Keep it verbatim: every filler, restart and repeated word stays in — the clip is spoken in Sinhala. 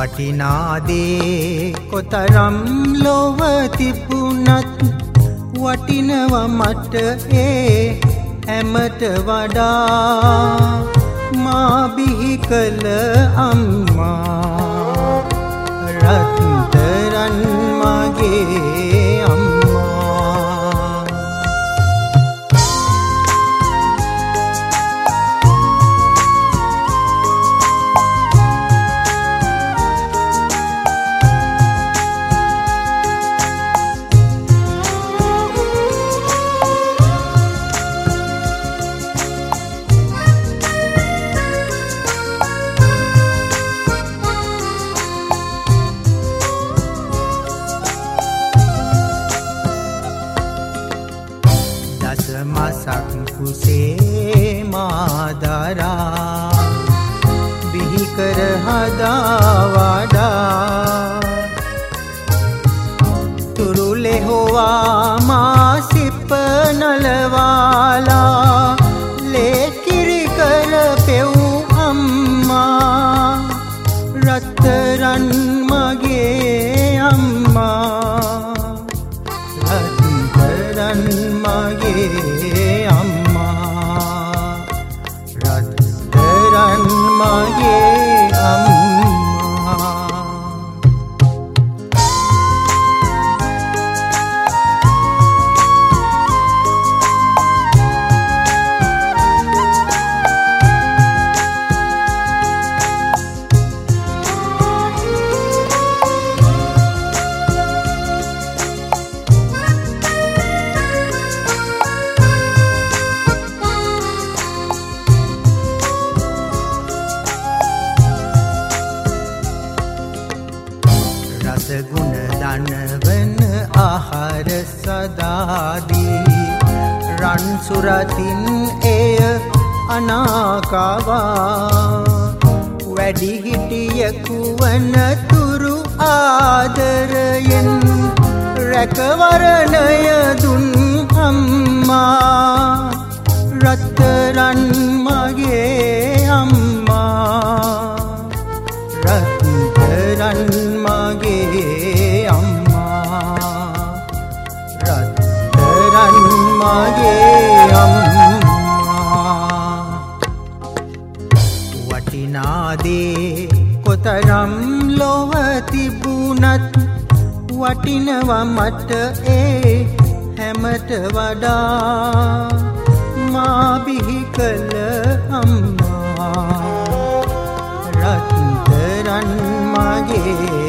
වටිනාදේ කොතරම් ලොව තිබුණත් වටිනව මට ඒ හැමට වඩා මා බිහි කළ අම්මා රත්තරන් මගේ අම්මා. මසක් කුසේ මාදරා බිහි කර හදා වඩා තුරුලේ හොවා මා සිප නලවාලා ලේකිරි කර පෙව් අම්මා රත්තරන් මගේ අම්මා රත්තරන් මගේ අම්මා රත්තරන් මගේ අම්මා. රසගුණ දනවන ආහාර සදාදී රන් සුරතින් එය අනාකවා වැඩි හිටියෙකු වන තුරු ආදරයෙන් රැකවරණය දුන් අම්මා රත්තරන් මගේ අම්මා රත්තරන් මගේ අම්මා රත්තරන් මගේ අම්මා. වටිනාදේ කොතරම් ලොව තිබුණත් වටිනව මට ඒ හැමට වඩා මා බිහි කළ අම්මා රත්තරන් මගේ